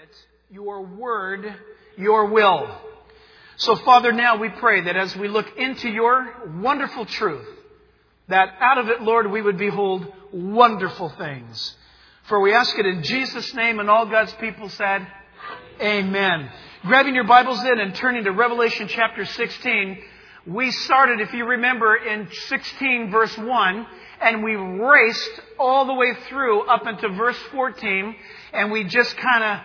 it, your word, your will. So, Father, now we pray that as we look into your wonderful truth, that out of it, Lord, we would behold wonderful things. For we ask it in Jesus' name, and all God's people said, Amen. Grabbing your Bibles in and turning to Revelation chapter 16, we started, if you remember, in 16 verse 1, and we raced all the way through up into verse 14, and we just kind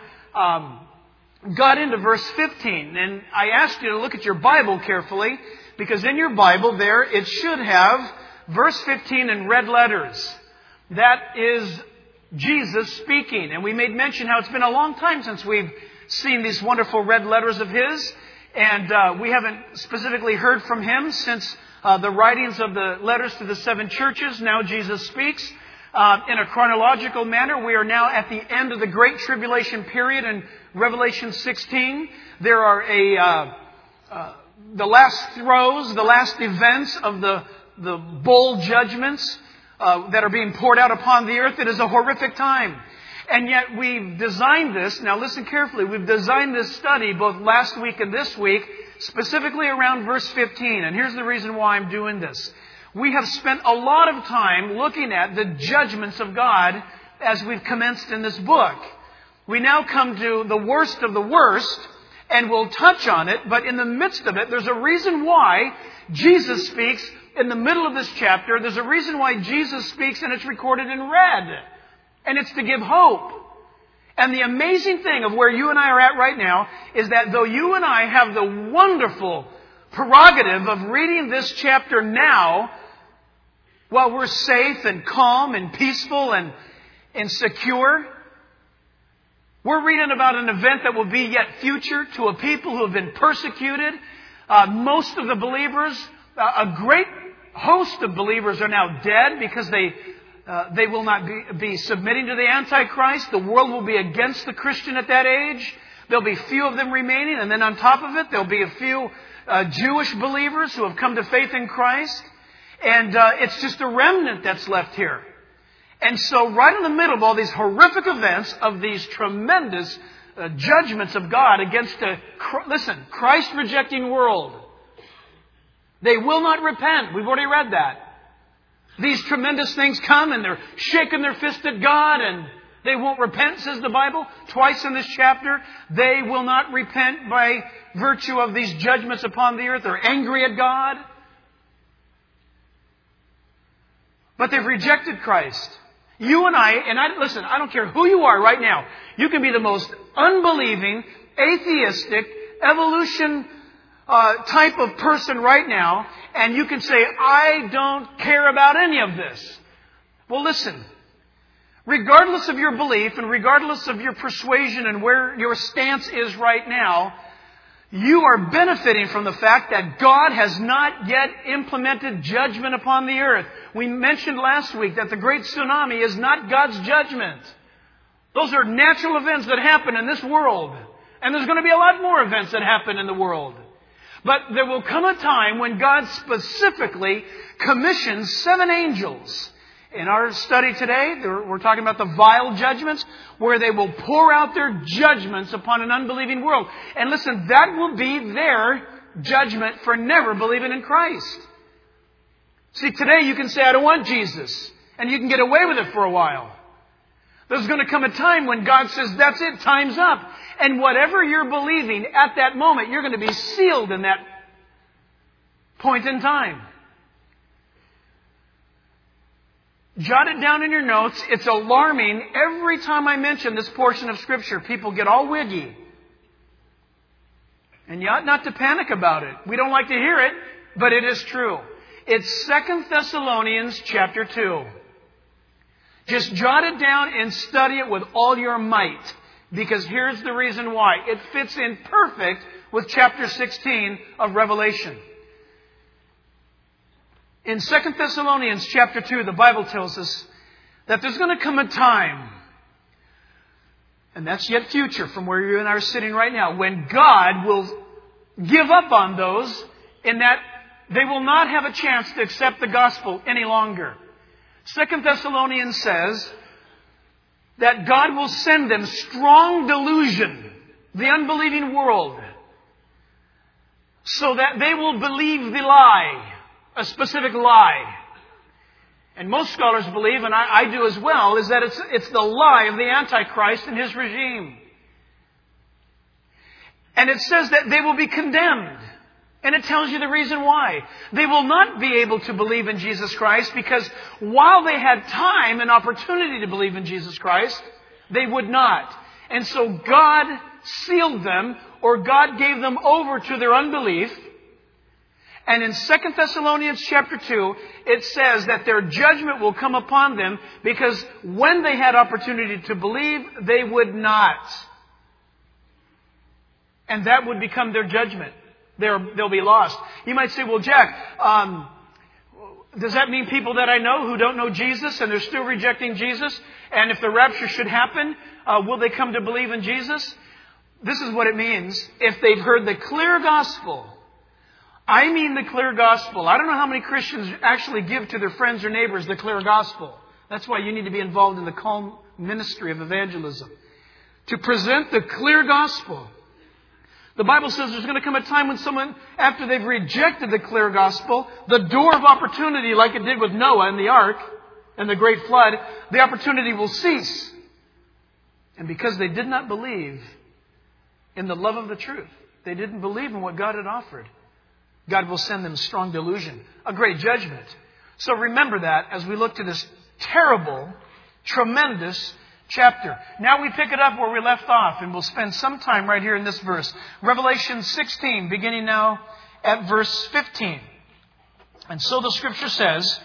of got into verse 15. And I asked you to look at your Bible carefully, because in your Bible there, it should have verse 15 in red letters. That is Jesus speaking. And we made mention how it's been a long time since we've seen these wonderful red letters of His. And we haven't specifically heard from Him since the writings of the letters to the 7 churches. Now Jesus speaks. In a chronological manner, we are now at the end of the Great Tribulation period in Revelation 16. There are the last throes, the last events of the bowl judgments that are being poured out upon the earth. It is a horrific time. And yet we've designed this, now listen carefully, we've designed this study both last week and this week, specifically around verse 15. And here's the reason why I'm doing this. We have spent a lot of time looking at the judgments of God as we've commenced in this book. We now come to the worst of the worst, and we'll touch on it, but in the midst of it, there's a reason why Jesus speaks in the middle of this chapter. There's a reason why Jesus speaks, and it's recorded in red. And it's to give hope. And the amazing thing of where you and I are at right now is that though you and I have the wonderful prerogative of reading this chapter now, while we're safe and calm and peaceful and secure, we're reading about an event that will be yet future to a people who have been persecuted. Most of the believers, a great host of believers are now dead because they will not be submitting to the Antichrist. The world will be against the Christian at that age. There'll be few of them remaining. And then on top of it, there'll be a few Jewish believers who have come to faith in Christ. And it's just a remnant that's left here. And so right in the middle of all these horrific events, of these tremendous judgments of God against a, Christ-rejecting world, they will not repent. We've already read that. These tremendous things come and they're shaking their fist at God and they won't repent, says the Bible. Twice in this chapter, they will not repent by virtue of these judgments upon the earth. They're angry at God. But they've rejected Christ. You and listen, I don't care who you are right now. You can be the most unbelieving, atheistic, evolution type of person right now, and you can say, I don't care about any of this. Well, listen. Regardless of your belief and regardless of your persuasion and where your stance is right now, you are benefiting from the fact that God has not yet implemented judgment upon the earth. We mentioned last week that the great tsunami is not God's judgment. Those are natural events that happen in this world. And there's going to be a lot more events that happen in the world. But there will come a time when God specifically commissions 7 angels. In our study today, we're talking about the vial judgments, where they will pour out their judgments upon an unbelieving world. And listen, that will be their judgment for never believing in Christ. See, today you can say, I don't want Jesus. And you can get away with it for a while. There's going to come a time when God says, that's it, time's up. And whatever you're believing at that moment, you're going to be sealed in that point in time. Jot it down in your notes. It's alarming. Every time I mention this portion of Scripture, people get all wiggy. And you ought not to panic about it. We don't like to hear it, but it is true. It's 2 Thessalonians chapter 2. Just jot it down and study it with all your might. Because here's the reason why. It fits in perfect with chapter 16 of Revelation. In 2 Thessalonians chapter 2, the Bible tells us that there's going to come a time, and that's yet future from where you and I are sitting right now, when God will give up on those in that they will not have a chance to accept the gospel any longer. 2 Thessalonians says, that God will send them strong delusion, the unbelieving world, so that they will believe the lie, a specific lie. And most scholars believe, and I do as well, is that it's the lie of the Antichrist and his regime. And it says that they will be condemned. And it tells you the reason why. They will not be able to believe in Jesus Christ because while they had time and opportunity to believe in Jesus Christ, they would not. And so God sealed them, or God gave them over to their unbelief. And in 2 Thessalonians chapter 2, it says that their judgment will come upon them because when they had opportunity to believe, they would not. And that would become their judgment. They'll be lost. You might say, well, Jack, does that mean people that I know who don't know Jesus and they're still rejecting Jesus? And if the rapture should happen, will they come to believe in Jesus? This is what it means. If they've heard the clear gospel, I mean the clear gospel. I don't know how many Christians actually give to their friends or neighbors the clear gospel. That's why you need to be involved in the calm ministry of evangelism. To present the clear gospel. The Bible says there's going to come a time when someone, after they've rejected the clear gospel, the door of opportunity, like it did with Noah and the ark and the great flood, the opportunity will cease. And because they did not believe in the love of the truth, they didn't believe in what God had offered, God will send them strong delusion, a great judgment. So remember that as we look to this terrible, tremendous chapter. Now we pick it up where we left off, and we'll spend some time right here in this verse. Revelation 16, beginning now at verse 15. And so the Scripture says,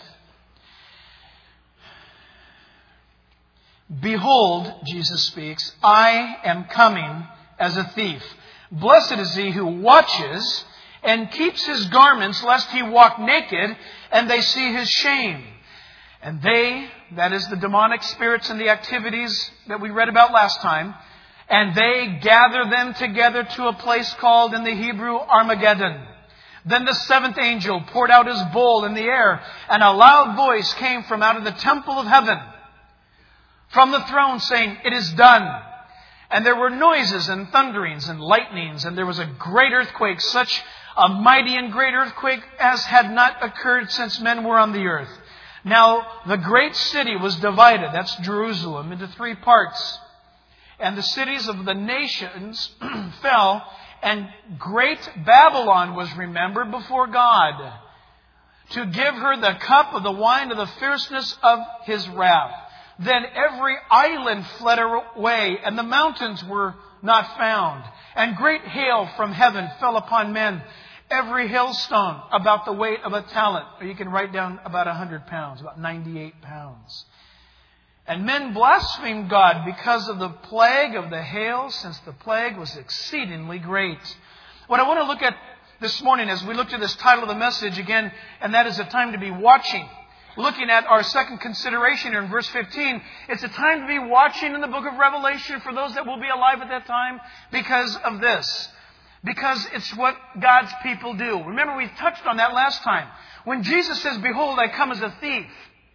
"Behold," Jesus speaks, "I am coming as a thief. Blessed is he who watches and keeps his garments, lest he walk naked and they see his shame. And they," that is the demonic spirits and the activities that we read about last time, "and they gather them together to a place called in the Hebrew Armageddon. Then the seventh angel poured out his bowl in the air, and a loud voice came from out of the temple of heaven, from the throne, saying, 'It is done.' And there were noises and thunderings and lightnings, and there was a great earthquake, such a mighty and great earthquake as had not occurred since men were on the earth. Now the great city was divided," that's Jerusalem, "into three parts. And the cities of the nations fell, and great Babylon was remembered before God, to give her the cup of the wine of the fierceness of his wrath. Then every island fled away, and the mountains were not found. And great hail from heaven fell upon men, every hailstone about the weight of a talent." Or you can write down about 100 pounds, about 98 pounds. "And men blasphemed God because of the plague of the hail, since the plague was exceedingly great." What I want to look at this morning as we look to this title of the message again, and that is a time to be watching. Looking at our second consideration here in verse 15, it's a time to be watching in the book of Revelation for those that will be alive at that time because of this. Because it's what God's people do. Remember, we touched on that last time. When Jesus says, "Behold, I come as a thief.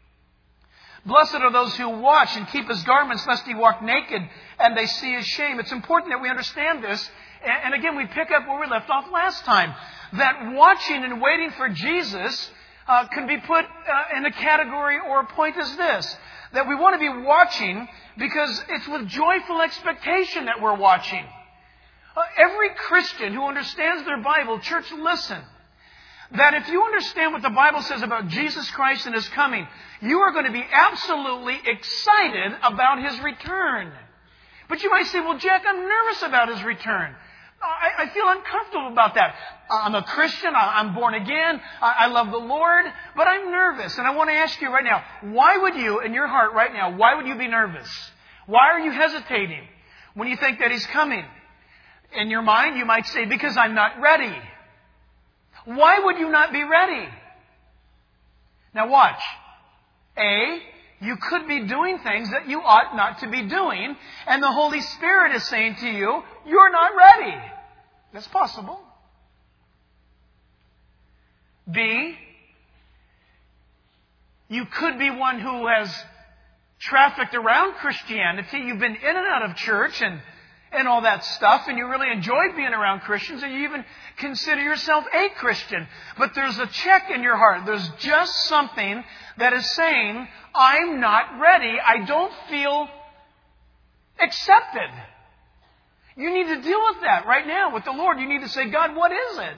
Blessed are those who watch and keep his garments, lest he walk naked and they see his shame." It's important that we understand this. And again, we pick up where we left off last time. That watching and waiting for Jesus can be put in a category or a point as this. That we want to be watching because it's with joyful expectation that we're watching. Every Christian who understands their Bible, church, listen. That if you understand what the Bible says about Jesus Christ and his coming, you are going to be absolutely excited about his return. But you might say, "Well, Jack, I'm nervous about his return. I feel uncomfortable about that. I'm a Christian. I'm born again. I love the Lord, but I'm nervous." And I want to ask you right now, why would you, in your heart right now, why would you be nervous? Why are you hesitating when you think that he's coming? In your mind, you might say, "Because I'm not ready." Why would you not be ready? Now watch. A, you could be doing things that you ought not to be doing, and the Holy Spirit is saying to you, "You're not ready." That's possible. B, you could be one who has trafficked around Christianity. You've been in and out of church and all that stuff, and you really enjoyed being around Christians, and you even consider yourself a Christian. But there's a check in your heart. There's just something that is saying, I'm not ready. I don't feel accepted. You need to deal with that right now with the Lord. You need to say, God, what is it?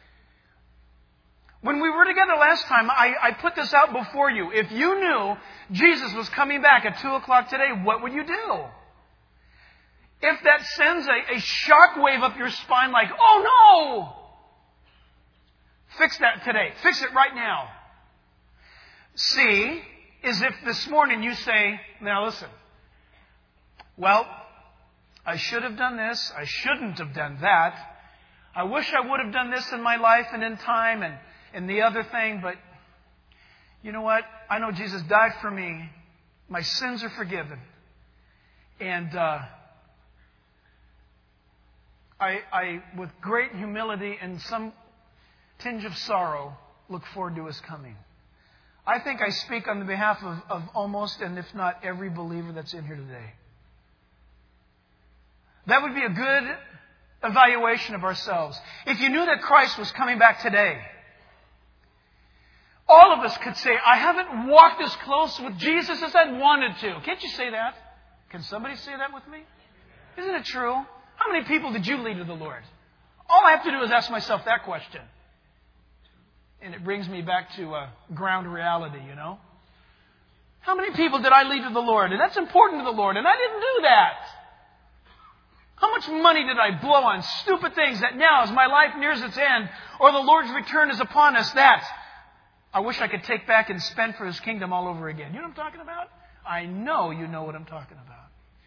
When we were together last time, I put this out before you. If you knew Jesus was coming back at 2 o'clock today, what would you do? If that sends a shock wave up your spine like, oh no! Fix that today. Fix it right now. C is if this morning you say, now listen, well, I should have done this. I shouldn't have done that. I wish I would have done this in my life and in time and the other thing, but you know what? I know Jesus died for me. My sins are forgiven. And I, with great humility and some tinge of sorrow, look forward to His coming. I think I speak on the behalf of almost, and if not every believer that's in here today. That would be a good evaluation of ourselves. If you knew that Christ was coming back today, all of us could say, I haven't walked as close with Jesus as I'd wanted to. Can't you say that? Can somebody say that with me? Isn't it true? How many people did you lead to the Lord? All I have to do is ask myself that question. And it brings me back to ground reality, you know. How many people did I lead to the Lord? And that's important to the Lord. And I didn't do that. How much money did I blow on stupid things that now, as my life nears its end, or the Lord's return is upon us, that I wish I could take back and spend for His kingdom all over again? You know what I'm talking about? I know you know what I'm talking about.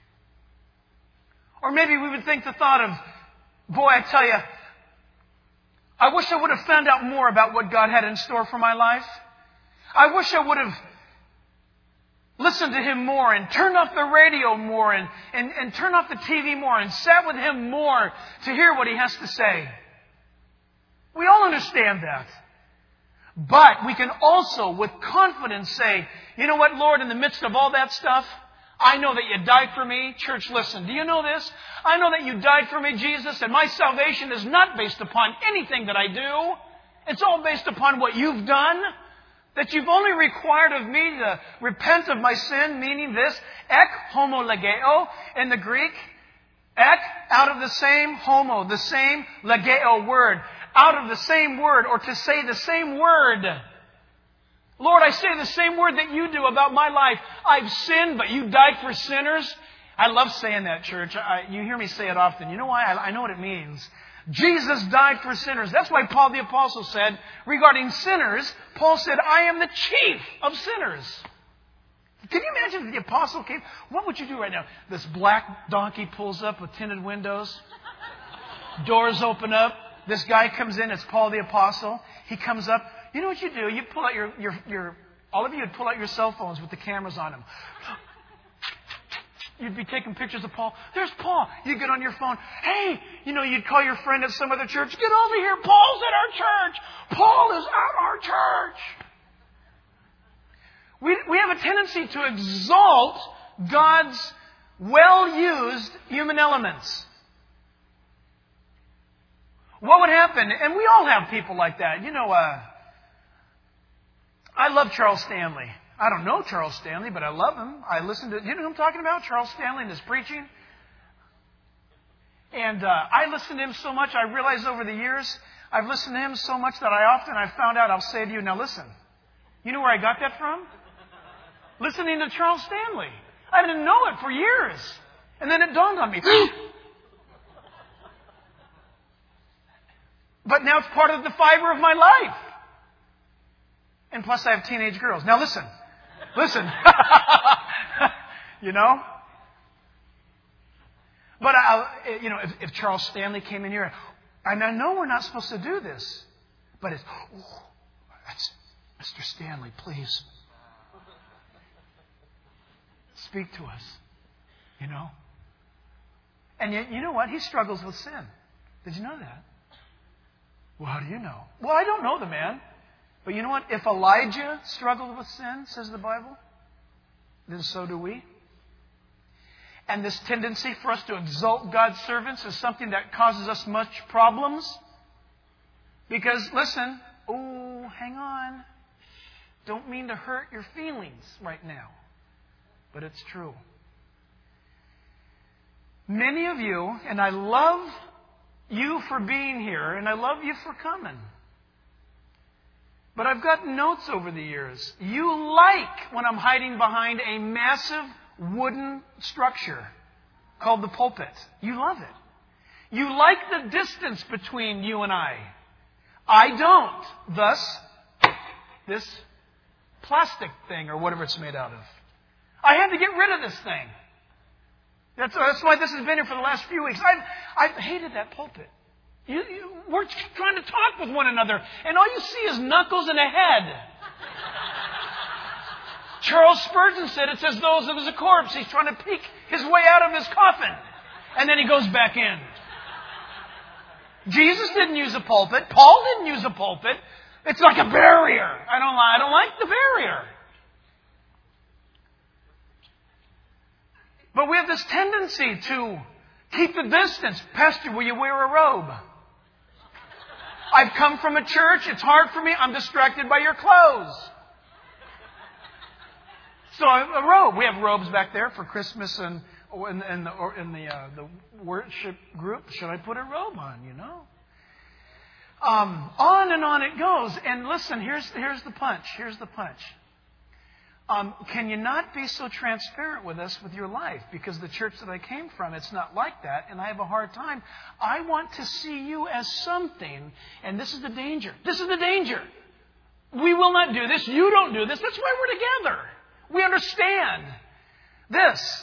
Or maybe we would think the thought of, boy, I tell you, I wish I would have found out more about what God had in store for my life. I wish I would have listened to Him more and turned off the radio more and turned off the TV more and sat with Him more to hear what He has to say. We all understand that. But we can also, with confidence, say, you know what, Lord, in the midst of all that stuff, I know that You died for me. Church, listen, do you know this? I know that You died for me, Jesus, and my salvation is not based upon anything that I do. It's all based upon what You've done. That You've only required of me to repent of my sin, meaning this, ek homologeo in the Greek. Ek, out of the same homo, the same legeo word. Out of the same word, or to say the same word. Lord, I say the same word that You do about my life. I've sinned, but You died for sinners. I love saying that, church. You hear me say it often. You know why? I know what it means. Jesus died for sinners. That's why Paul the Apostle said, regarding sinners, Paul said, I am the chief of sinners. Can you imagine if the Apostle came? What would you do right now? This black donkey pulls up with tinted windows. Doors open up. This guy comes in. It's Paul the Apostle. He comes up. You know what you do? You pull out all of you would pull out your cell phones with the cameras on them. You'd be taking pictures of Paul. There's Paul. You get on your phone. Hey, you'd call your friend at some other church. Get over here. Paul's at our church. Paul is at our church. We have a tendency to exalt God's well-used human elements. What would happen? And we all have people like that. I love Charles Stanley. I don't know Charles Stanley, but I love him. I listen to, you know who I'm talking about? Charles Stanley and his preaching. And I listen to him so much, I realize over the years, I've listened to him so much that I've found out, I'll say to you, now listen, you know where I got that from? Listening to Charles Stanley. I didn't know it for years. And then it dawned on me. But now it's part of the fiber of my life. And plus I have teenage girls. Now listen. But if Charles Stanley came in here, and I know we're not supposed to do this, but it's, that's Mr. Stanley, please speak to us. And yet, you know what? He struggles with sin. Did you know that? Well, how do you know? Well, I don't know the man. But you know what? If Elijah struggled with sin, says the Bible, then so do we. And this tendency for us to exalt God's servants is something that causes us much problems. Because, listen, hang on. Don't mean to hurt your feelings right now. But it's true. Many of you, and I love you for being here, and I love you for coming. But I've got notes over the years. You like when I'm hiding behind a massive wooden structure called the pulpit. You love it. You like the distance between you and I. I don't. Thus, this plastic thing or whatever it's made out of. I had to get rid of this thing. That's why this has been here for the last few weeks. I've hated that pulpit. We're trying to talk with one another, and all you see is knuckles and a head. Charles Spurgeon said it's as though it was a corpse. He's trying to peek his way out of his coffin, and then he goes back in. Jesus didn't use a pulpit. Paul didn't use a pulpit. It's like a barrier. I don't like the barrier. But we have this tendency to keep the distance. Pastor, will you wear a robe? I've come from a church. It's hard for me. I'm distracted by your clothes. So a robe. We have robes back there for Christmas and in the worship group. Should I put a robe on? On and on it goes. And listen, here's the punch. Here's the punch. Can you not be so transparent with us with your life? Because the church that I came from, it's not like that, and I have a hard time. I want to see you as something, and this is the danger. This is the danger. We will not do this. You don't do this. That's why we're together. We understand this.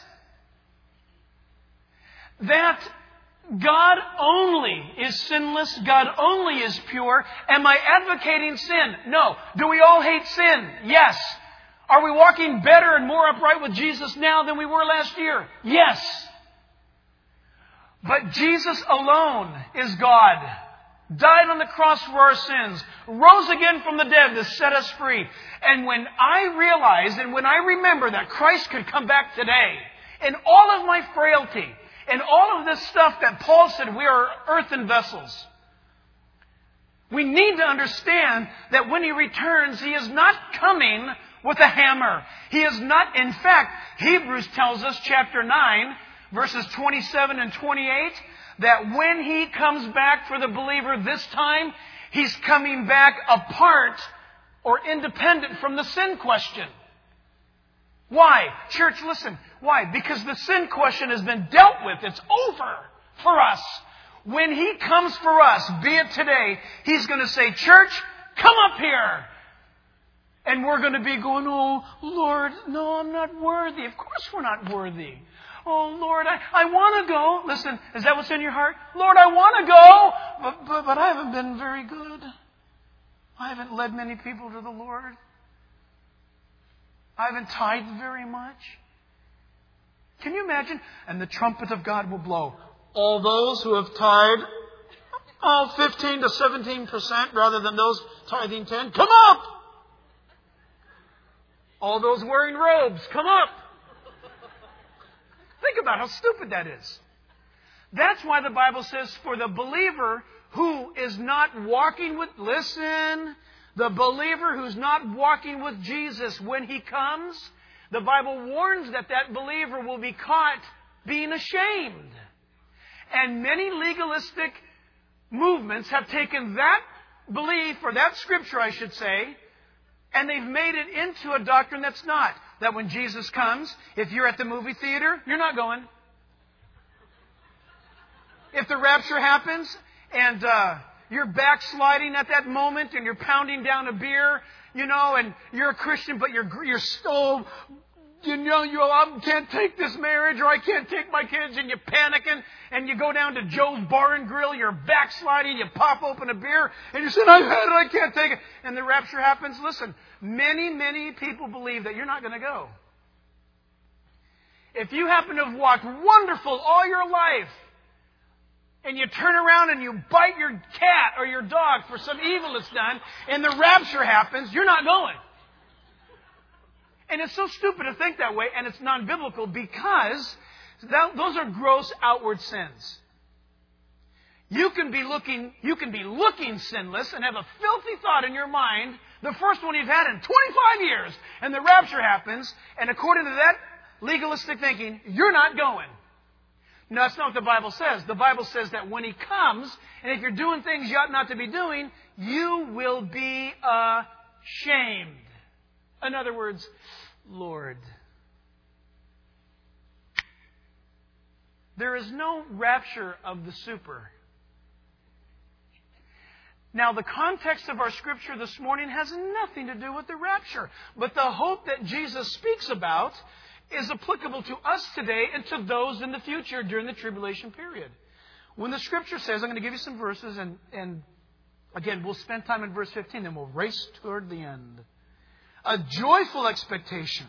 That God only is sinless. God only is pure. Am I advocating sin? No. Do we all hate sin? Yes. Are we walking better and more upright with Jesus now than we were last year? Yes. But Jesus alone is God. Died on the cross for our sins. Rose again from the dead to set us free. And when I realize and when I remember that Christ could come back today, in all of my frailty, and all of this stuff that Paul said we are earthen vessels, we need to understand that when He returns, He is not coming with a hammer. He is not, in fact, Hebrews tells us, chapter 9, verses 27 and 28, that when He comes back for the believer this time, He's coming back apart or independent from the sin question. Why? Church, listen. Why? Because the sin question has been dealt with. It's over for us. When He comes for us, be it today, He's going to say, church, come up here. And we're going to be going, oh, Lord, no, I'm not worthy. Of course we're not worthy. Oh, Lord, I want to go. Listen, is that what's in your heart? Lord, I want to go, but I haven't been very good. I haven't led many people to the Lord. I haven't tithed very much. Can you imagine? And the trumpet of God will blow. All those who have tithed 15 to 17% rather than those tithing 10, come up! All those wearing robes, come up! Think about how stupid that is. That's why the Bible says for the believer who is not walking with, listen, the believer who's not walking with Jesus when He comes, the Bible warns that that believer will be caught being ashamed. And many legalistic movements have taken that belief, or that scripture I should say, and they've made it into a doctrine that's not. That when Jesus comes, if you're at the movie theater, you're not going. If the rapture happens and you're backsliding at that moment and you're pounding down a beer, and you're a Christian, but you're still, I can't take this marriage or I can't take my kids, and you're panicking and you go down to Joe's Bar and Grill, you're backsliding, you pop open a beer and you say, I've had it, I can't take it. And the rapture happens. Listen, many, many people believe that you're not going to go. If you happen to have walked wonderful all your life and you turn around and you bite your cat or your dog for some evil that's done and the rapture happens, you're not going. And it's so stupid to think that way, and it's non-biblical because those are gross outward sins. You can be looking sinless and have a filthy thought in your mind, the first one you've had in 25 years, and the rapture happens, and according to that legalistic thinking, you're not going. No, that's not what the Bible says. The Bible says that when He comes, and if you're doing things you ought not to be doing, you will be ashamed. In other words, Lord, there is no rapture of the super. Now, the context of our scripture this morning has nothing to do with the rapture. But the hope that Jesus speaks about is applicable to us today and to those in the future during the tribulation period. When the scripture says, I'm going to give you some verses, and again, we'll spend time in verse 15, then we'll race toward the end. A joyful expectation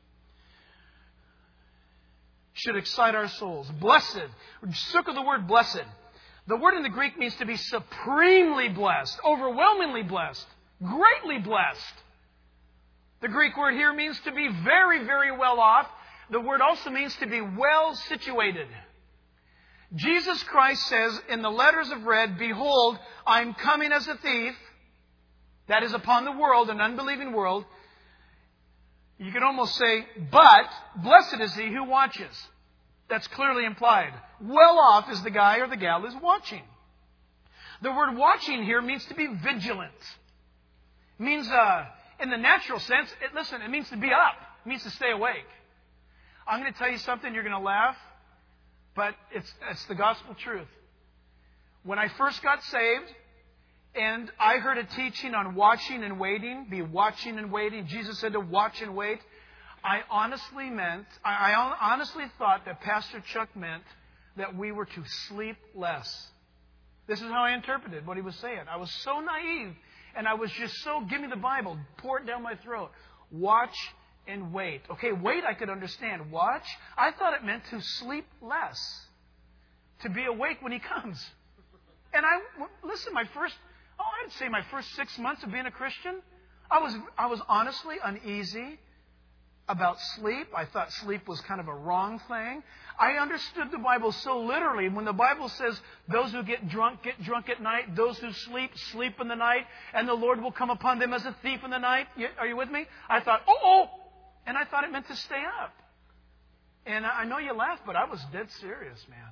should excite our souls. Blessed. Circle the word blessed. The word in the Greek means to be supremely blessed, overwhelmingly blessed, greatly blessed. The Greek word here means to be very, very well off. The word also means to be well situated. Jesus Christ says in the letters of red, behold, I'm coming as a thief. That is upon the world, an unbelieving world. You could almost say, but blessed is he who watches. That's clearly implied. Well off is the guy or the gal who's watching. The word watching here means to be vigilant. It means, in the natural sense, it means to be up. It means to stay awake. I'm going to tell you something, you're going to laugh, but it's the gospel truth. When I first got saved, and I heard a teaching on watching and waiting, be watching and waiting. Jesus said to watch and wait. I honestly thought that Pastor Chuck meant that we were to sleep less. This is how I interpreted what he was saying. I was so naive, and I was just so, give me the Bible, pour it down my throat. Watch and wait. Okay, wait I could understand. Watch, I thought it meant to sleep less. To be awake when He comes. And listen, I'd say my first 6 months of being a Christian, I was honestly uneasy about sleep. I thought sleep was kind of a wrong thing. I understood the Bible so literally. When the Bible says, those who get drunk at night. Those who sleep in the night. And the Lord will come upon them as a thief in the night. Are you with me? I thought, and I thought it meant to stay up. And I know you laugh, but I was dead serious, man.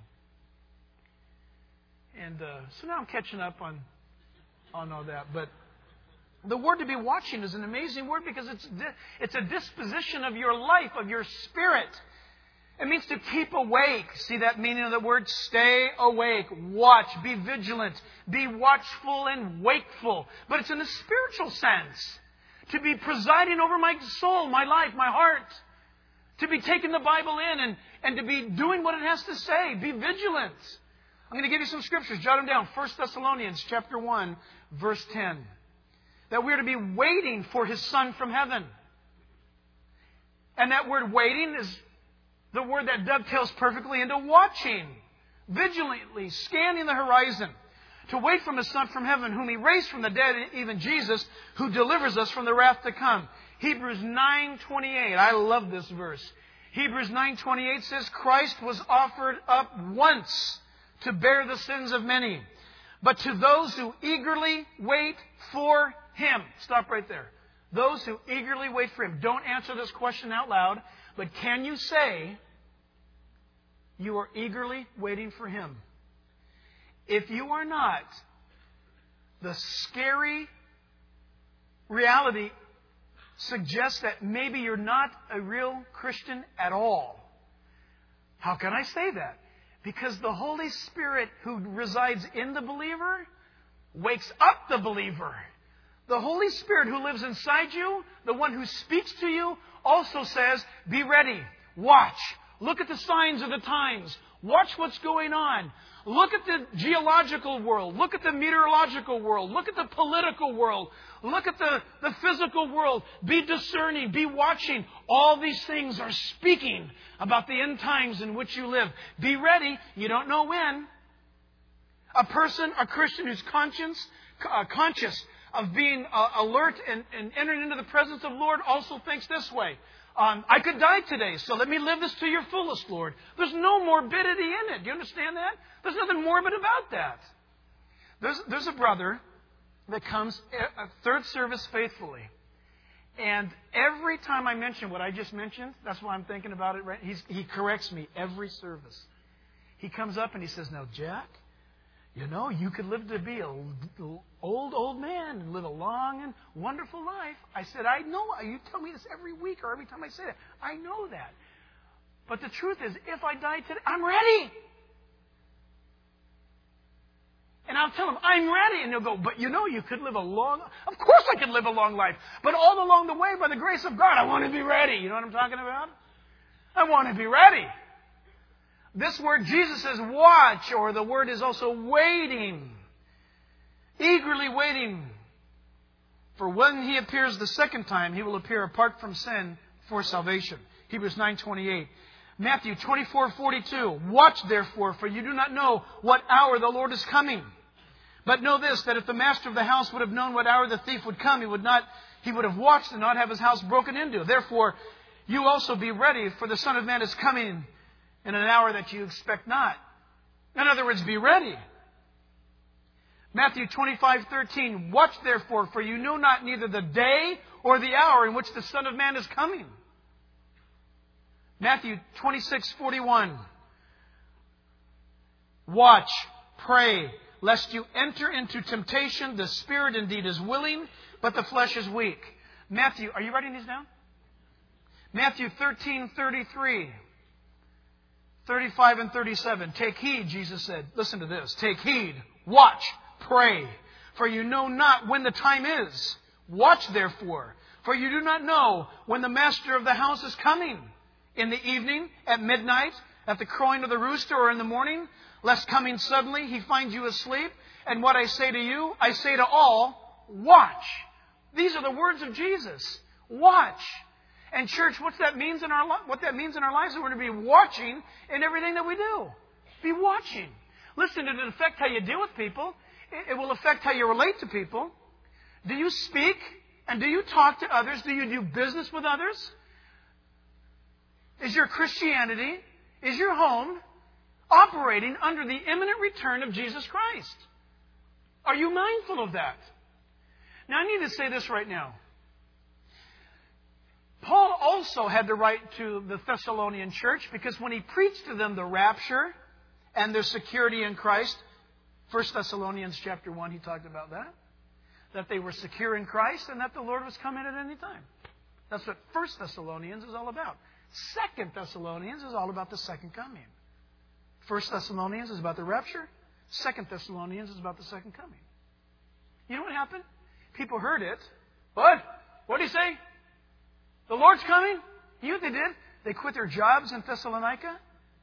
And so now I'm catching up on all that. But the word to be watching is an amazing word because it's a disposition of your life, of your spirit. It means to keep awake. See that meaning of the word? Stay awake. Watch. Be vigilant. Be watchful and wakeful. But it's in a spiritual sense. To be presiding over my soul, my life, my heart. To be taking the Bible in and to be doing what it has to say. Be vigilant. I'm going to give you some scriptures. Jot them down. 1 Thessalonians chapter 1, verse 10. That we're to be waiting for His Son from heaven. And that word waiting is the word that dovetails perfectly into watching. Vigilantly, scanning the horizon. To wait from His Son from heaven, whom He raised from the dead, even Jesus, who delivers us from the wrath to come. Hebrews 9:28. I love this verse. Hebrews 9:28 says, Christ was offered up once to bear the sins of many. But to those who eagerly wait for Him. Stop right there. Those who eagerly wait for Him. Don't answer this question out loud. But can you say you are eagerly waiting for Him? If you are not, the scary reality suggests that maybe you're not a real Christian at all. How can I say that? Because the Holy Spirit who resides in the believer wakes up the believer. The Holy Spirit who lives inside you, the one who speaks to you, also says, be ready. Watch. Look at the signs of the times. Watch what's going on. Look at the geological world. Look at the meteorological world. Look at the political world. Look at the physical world. Be discerning. Be watching. All these things are speaking about the end times in which you live. Be ready. You don't know when. A Christian who's conscious of being alert and entering into the presence of the Lord also thinks this way. I could die today, so let me live this to your fullest, Lord. There's no morbidity in it. Do you understand that? There's nothing morbid about that. There's a brother that comes a third service faithfully. And every time I mention what I just mentioned, that's why I'm thinking about it. Right? He corrects me every service. He comes up and he says, now, Jack, you know, you could live to be an old man and live a long and wonderful life. I said, I know. You tell me this every week or every time I say that. I know that. But the truth is, if I die today, I'm ready. And I'll tell him, I'm ready. And he'll go, but you know, you could live a long... Of course I could live a long life. But all along the way, by the grace of God, I want to be ready. You know what I'm talking about? I want to be ready. This word, Jesus says watch, or the word is also waiting. Eagerly waiting. For when He appears the second time, He will appear apart from sin for salvation. Hebrews 9:28. Matthew 24:42. Watch therefore, for you do not know what hour the Lord is coming. But know this, that if the master of the house would have known what hour the thief would come, he would have watched and not have his house broken into. Therefore, you also be ready, for the Son of Man is coming in an hour that you expect not. In other words, be ready. Matthew 25:13. Watch therefore, for you know not neither the day or the hour in which the Son of Man is coming. Matthew 26:41. Watch, pray, lest you enter into temptation. The spirit indeed is willing, but the flesh is weak. Matthew, are you writing these down? Matthew 13:33. 35 and 37. Take heed, Jesus said. Listen to this. Take heed, watch, pray, for you know not when the time is. Watch therefore, for you do not know when the master of the house is coming. In the evening, at midnight, at the crowing of the rooster, or in the morning, lest coming suddenly He find you asleep. And what I say to you, I say to all, watch. These are the words of Jesus. Watch. And church, what that means in our lives is we're going to be watching in everything that we do. Be watching. Listen, it'll affect how you deal with people. It will affect how you relate to people. Do you speak and do you talk to others? Do you do business with others? Is your Christianity, is your home operating under the imminent return of Jesus Christ? Are you mindful of that? Now, I need to say this right now. Paul also had to write to the Thessalonian church because when he preached to them the rapture and their security in Christ, 1 Thessalonians chapter 1, he talked about that. That they were secure in Christ and that the Lord was coming at any time. That's what 1 Thessalonians is all about. 2 Thessalonians is all about the second coming. 1 Thessalonians is about the rapture. 2 Thessalonians is about the second coming. You know what happened? People heard it. What? What did he say? The Lord's coming? You know what they did? They quit their jobs in Thessalonica.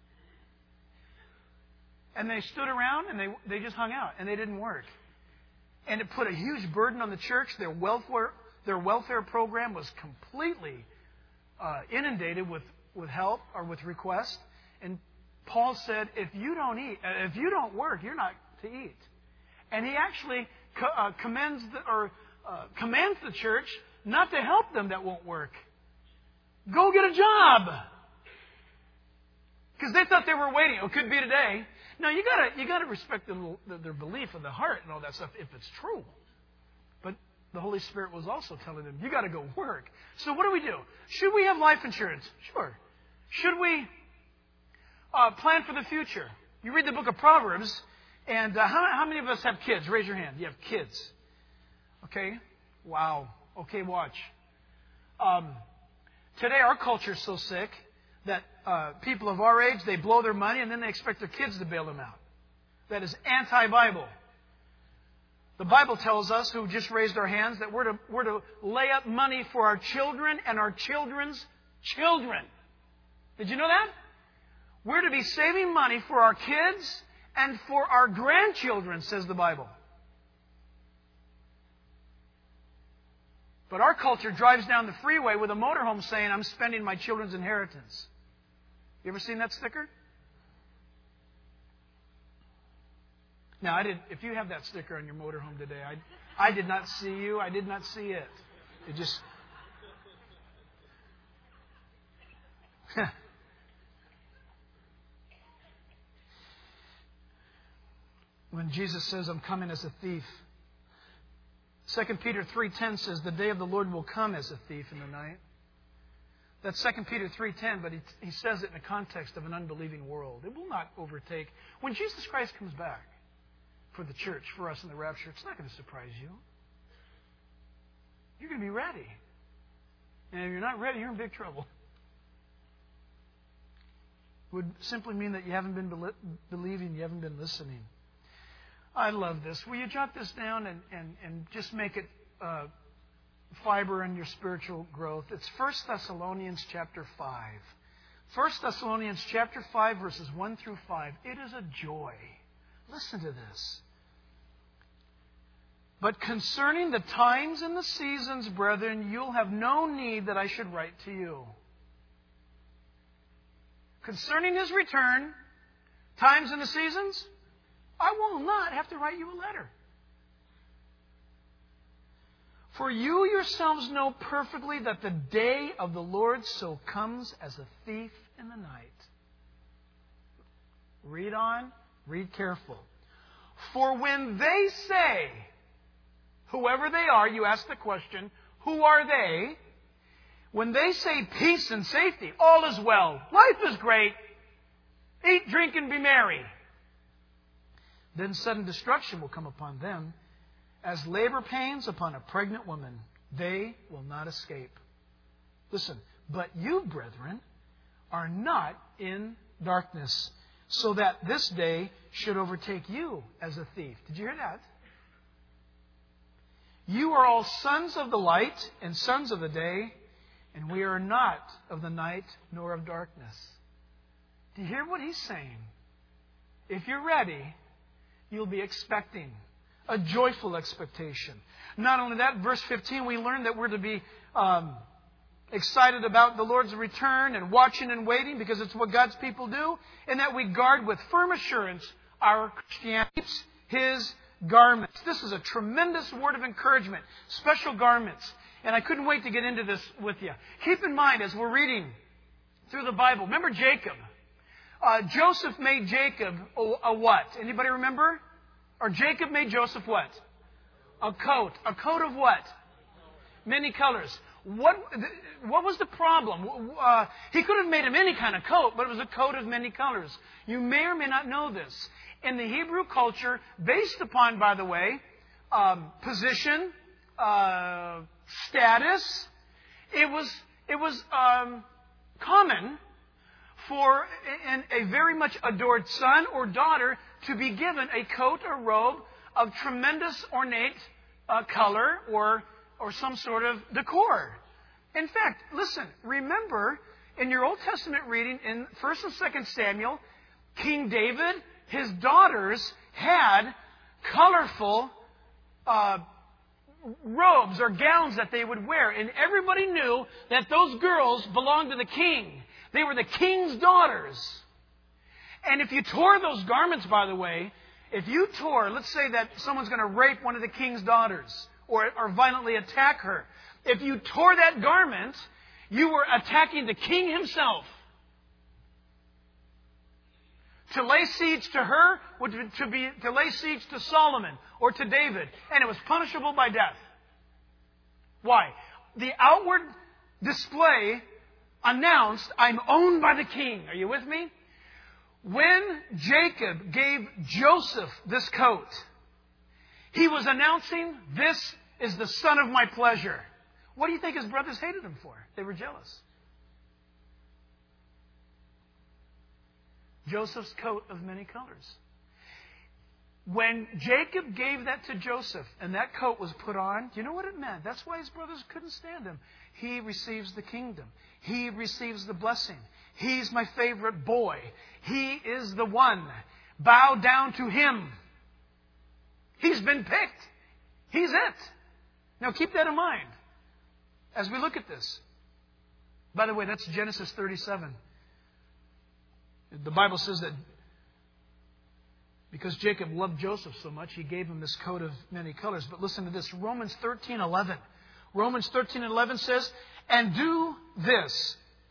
And they stood around and they just hung out and they didn't work. And it put a huge burden on the church. Their welfare program was completely inundated with help or with requests. And Paul said, if you don't work, you're not to eat. And he actually commands the church not to help them that won't work. Go get a job. Because they thought they were waiting. It could be today. Now, you gotta respect their belief of the heart and all that stuff if it's true. But the Holy Spirit was also telling them, you got to go work. So what do? Should we have life insurance? Sure. Should we plan for the future? You read the book of Proverbs, and how many of us have kids? Raise your hand. You have kids. Okay. Wow. Okay, watch. Today, our culture is so sick that people of our age, they blow their money and then they expect their kids to bail them out. That is anti-Bible. The Bible tells us, who just raised our hands, that we're to lay up money for our children and our children's children. Did you know that? We're to be saving money for our kids and for our grandchildren, says the Bible. But our culture drives down the freeway with a motorhome saying, I'm spending my children's inheritance. You ever seen that sticker? Now, if you have that sticker on your motorhome today, I did not see you. I did not see it. It just... When Jesus says, I'm coming as a thief, 2 Peter 3:10 says, the day of the Lord will come as a thief in the night. That's 2 Peter 3:10, but he says it in the context of an unbelieving world. It will not overtake. When Jesus Christ comes back for the church, for us in the rapture, it's not going to surprise you. You're going to be ready. And if you're not ready, you're in big trouble. It would simply mean that you haven't been believing, you haven't been listening. I love this. Will you jot this down and just make it fiber in your spiritual growth? It's 1 Thessalonians chapter 5. 1 Thessalonians chapter 5, verses 1 through 5. It is a joy. Listen to this. But concerning the times and the seasons, brethren, you'll have no need that I should write to you. Concerning His return, times and the seasons, I will not have to write you a letter. For you yourselves know perfectly that the day of the Lord so comes as a thief in the night. Read on, read careful. For when they say, whoever they are, you ask the question, who are they? When they say peace and safety, all is well, life is great, eat, drink, and be merry, then sudden destruction will come upon them, as labor pains upon a pregnant woman. They will not escape. Listen, but you, brethren, are not in darkness, so that this day should overtake you as a thief. Did you hear that? You are all sons of the light and sons of the day, and we are not of the night nor of darkness. Do you hear what he's saying? If you're ready, you'll be expecting a joyful expectation. Not only that, verse 15, we learn that we're to be excited about the Lord's return and watching and waiting, because it's what God's people do, and that we guard with firm assurance our Christianity, His garments. This is a tremendous word of encouragement. Special garments. And I couldn't wait to get into this with you. Keep in mind, as we're reading through the Bible, remember Jacob. Joseph made Jacob a what? Anybody remember? Or Jacob made Joseph what? A coat. A coat of what? Many colors. What was the problem? He could have made him any kind of coat, but it was a coat of many colors. You may or may not know this. In the Hebrew culture, based upon, by the way, position, status, it was common for a very much adored son or daughter to be given a coat or robe of tremendous ornate color or some sort of decor. In fact, listen, remember in your Old Testament reading in 1 and 2 Samuel, King David, his daughters had colorful robes or gowns that they would wear. And everybody knew that those girls belonged to the king. They were the king's daughters. And if you tore those garments, by the way, if you tore, let's say that someone's going to rape one of the king's daughters or violently attack her. If you tore that garment, you were attacking the king himself. To lay siege to her would be to lay siege to Solomon or to David, and it was punishable by death. Why? The outward display announced, I'm owned by the king. Are you with me? When Jacob gave Joseph this coat, he was announcing, this is the son of my pleasure. What do you think his brothers hated him for? They were jealous. Joseph's coat of many colors. When Jacob gave that to Joseph and that coat was put on, do you know what it meant? That's why his brothers couldn't stand him. He receives the kingdom. He receives the blessing. He's my favorite boy. He is the one. Bow down to him. He's been picked. He's it. Now keep that in mind as we look at this. By the way, that's Genesis 37. The Bible says that because Jacob loved Joseph so much, he gave him this coat of many colors. But listen to this, Romans 13:11. Romans 13:11 says, and do this,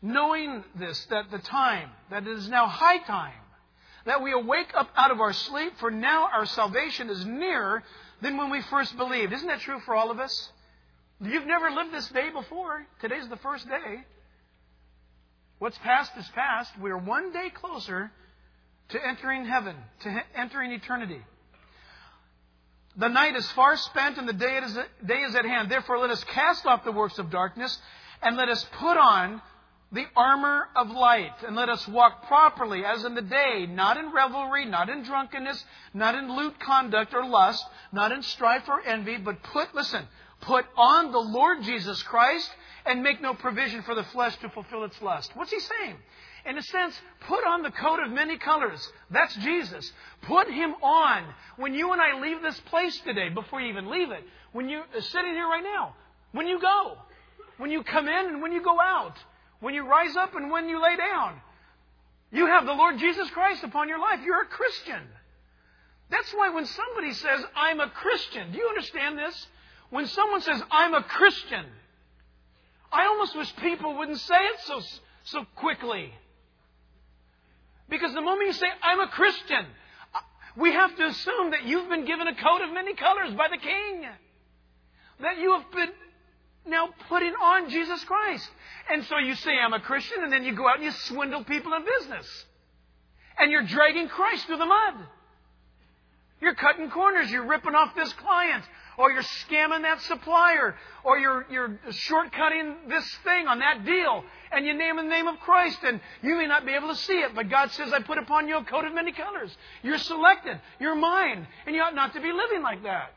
knowing this, that it is now high time, that we awake up out of our sleep, for now our salvation is nearer than when we first believed. Isn't that true for all of us? You've never lived this day before. Today's the first day. What's past is past. We're one day closer to entering heaven, to entering eternity. The night is far spent and the day is at hand. Therefore, let us cast off the works of darkness and let us put on the armor of light. And let us walk properly as in the day, not in revelry, not in drunkenness, not in lewd conduct or lust, not in strife or envy, but put on the Lord Jesus Christ and make no provision for the flesh to fulfill its lust. What's he saying? In a sense, put on the coat of many colors. That's Jesus. Put Him on. When you and I leave this place today, before you even leave it, when you're sitting here right now, when you go, when you come in and when you go out, when you rise up and when you lay down, you have the Lord Jesus Christ upon your life. You're a Christian. That's why when somebody says, I'm a Christian, do you understand this? When someone says, I'm a Christian, I almost wish people wouldn't say it so quickly. Because the moment you say, I'm a Christian, we have to assume that you've been given a coat of many colors by the King. That you have been now putting on Jesus Christ. And so you say, I'm a Christian, and then you go out and you swindle people in business. And you're dragging Christ through the mud. You're cutting corners. You're ripping off this client. Or you're scamming that supplier. Or you're shortcutting this thing on that deal. And you name the name of Christ. And you may not be able to see it. But God says, I put upon you a coat of many colors. You're selected. You're mine. And you ought not to be living like that.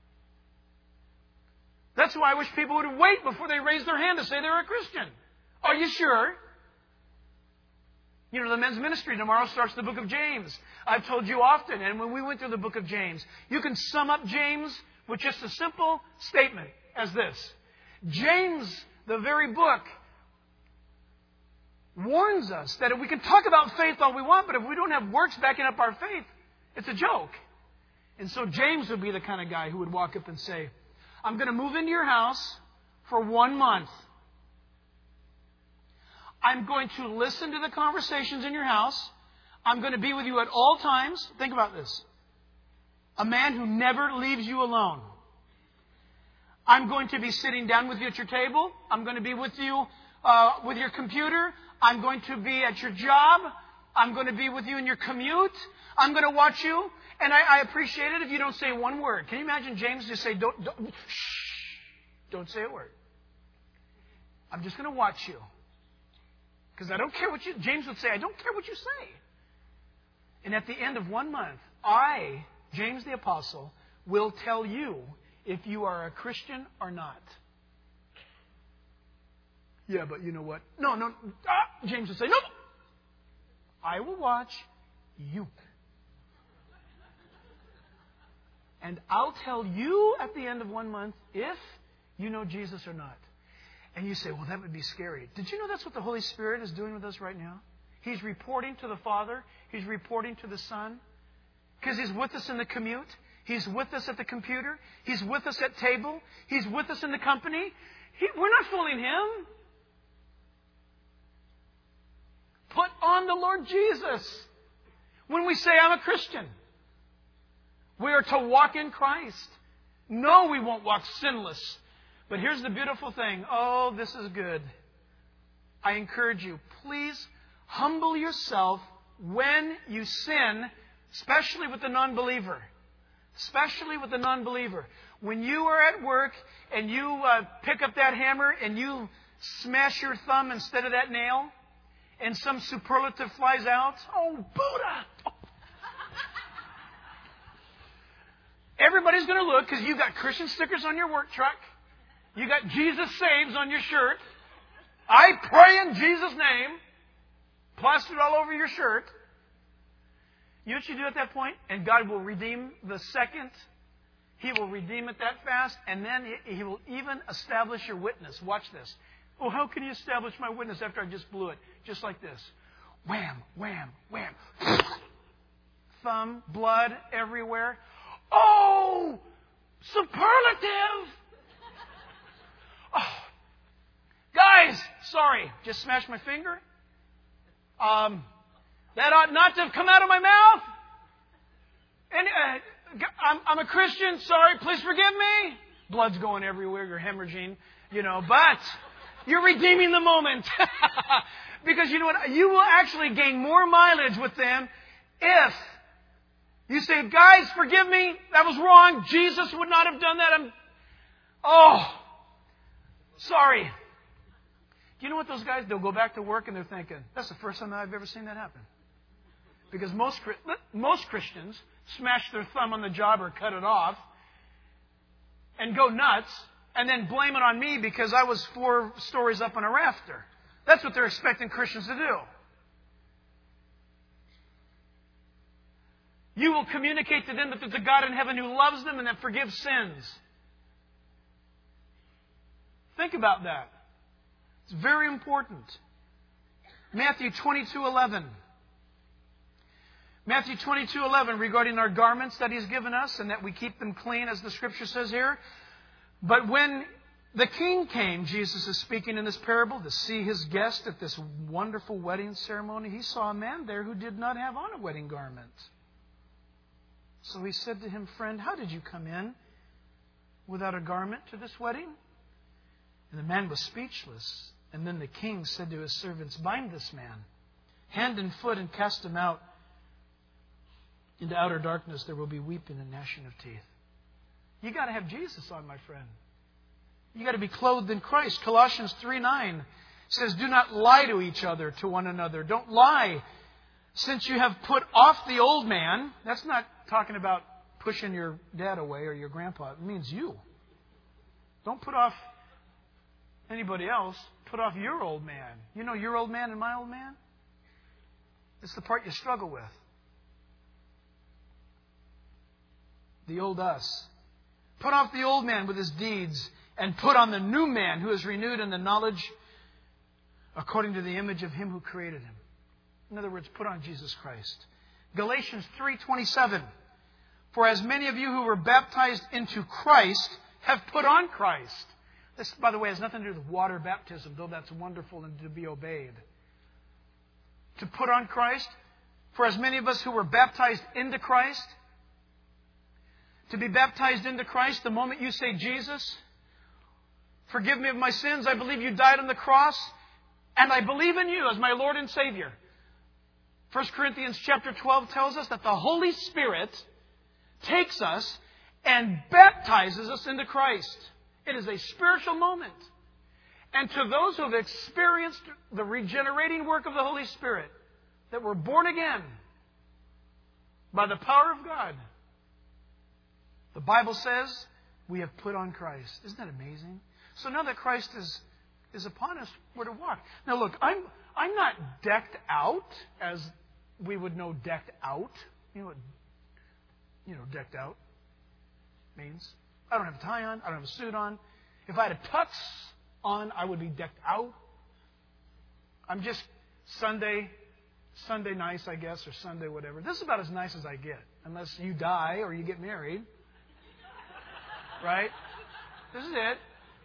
That's why I wish people would wait before they raise their hand to say they're a Christian. Are you sure? You know, the men's ministry tomorrow starts the book of James. I've told you often, and when we went through the book of James, you can sum up James with just a simple statement as this. James, the very book, warns us that if we can talk about faith all we want, but if we don't have works backing up our faith, it's a joke. And so James would be the kind of guy who would walk up and say, I'm going to move into your house for 1 month. I'm going to listen to the conversations in your house. I'm going to be with you at all times. Think about this. A man who never leaves you alone. I'm going to be sitting down with you at your table. I'm going to be with you with your computer. I'm going to be at your job. I'm going to be with you in your commute. I'm going to watch you. And I appreciate it if you don't say one word. Can you imagine James just say, don't say a word. I'm just going to watch you. Because I don't care what James would say, I don't care what you say. And at the end of 1 month, I, James the Apostle, will tell you if you are a Christian or not. Yeah, but you know what? No. James would say, no. I will watch you. And I'll tell you at the end of 1 month if you know Jesus or not. And you say, well, that would be scary. Did you know that's what the Holy Spirit is doing with us right now? He's reporting to the Father. He's reporting to the Son. Because He's with us in the commute. He's with us at the computer. He's with us at table. He's with us in the company. We're not fooling Him. Put on the Lord Jesus. When we say, I'm a Christian, we are to walk in Christ. No, we won't walk sinless. But here's the beautiful thing. Oh, this is good. I encourage you, please humble yourself when you sin, especially with the non-believer. Especially with the non-believer. When you are at work and you pick up that hammer and you smash your thumb instead of that nail, and some superlative flies out, oh, Buddha! Oh. Everybody's going to look because you've got Christian stickers on your work truck. You got Jesus saves on your shirt. I pray in Jesus' name. Plastered all over your shirt. You know what you do at that point? And God will redeem the second. He will redeem it that fast. And then He will even establish your witness. Watch this. Oh, how can He establish my witness after I just blew it? Just like this. Wham, wham, wham. Thumb, blood everywhere. Oh, superlative. Oh. Guys, sorry, just smashed my finger. That ought not to have come out of my mouth. And I'm a Christian. Sorry, please forgive me. Blood's going everywhere. You're hemorrhaging, but you're redeeming the moment. Because you know what? You will actually gain more mileage with them if you say, guys, forgive me. That was wrong. Jesus would not have done that. Sorry. You know what those guys, they'll go back to work and they're thinking, that's the first time I've ever seen that happen. Because most Christians smash their thumb on the job or cut it off and go nuts and then blame it on me because I was 4 stories up on a rafter. That's what they're expecting Christians to do. You will communicate to them that there's a God in heaven who loves them and that forgives sins. Think about that. It's very important. Matthew 22:11. Matthew 22:11 regarding our garments that He's given us and that we keep them clean, as the Scripture says here. But when the king came, Jesus is speaking in this parable, to see his guest at this wonderful wedding ceremony, he saw a man there who did not have on a wedding garment. So he said to him, friend, how did you come in without a garment to this wedding? And the man was speechless. And then the king said to his servants, bind this man, hand and foot, and cast him out into outer darkness. There will be weeping and gnashing of teeth. You got to have Jesus on, my friend. You got to be clothed in Christ. Colossians 3:9 says, do not lie to each other, to one another. Don't lie. Since you have put off the old man, that's not talking about pushing your dad away or your grandpa. It means you. Don't put off anybody else. Put off your old man. You know your old man and my old man? It's the part you struggle with. The old us. Put off the old man with his deeds and put on the new man who is renewed in the knowledge according to the image of Him who created him. In other words, put on Jesus Christ. Galatians 3:27. For as many of you who were baptized into Christ have put on Christ. This, by the way, has nothing to do with water baptism, though that's wonderful and to be obeyed. To put on Christ. For as many of us who were baptized into Christ. To be baptized into Christ, the moment you say, Jesus, forgive me of my sins. I believe you died on the cross. And I believe in you as my Lord and Savior. 1 Corinthians chapter 12 tells us that the Holy Spirit takes us and baptizes us into Christ. It is a spiritual moment. And to those who have experienced the regenerating work of the Holy Spirit, that were born again by the power of God, the Bible says we have put on Christ. Isn't that amazing? So now that Christ is upon us, we're to walk. Now look, I'm not decked out as we would know decked out. You know what decked out means? I don't have a tie on. I don't have a suit on. If I had a tux on, I would be decked out. I'm just Sunday nice, I guess, or Sunday whatever. This is about as nice as I get, unless you die or you get married. Right? This is it.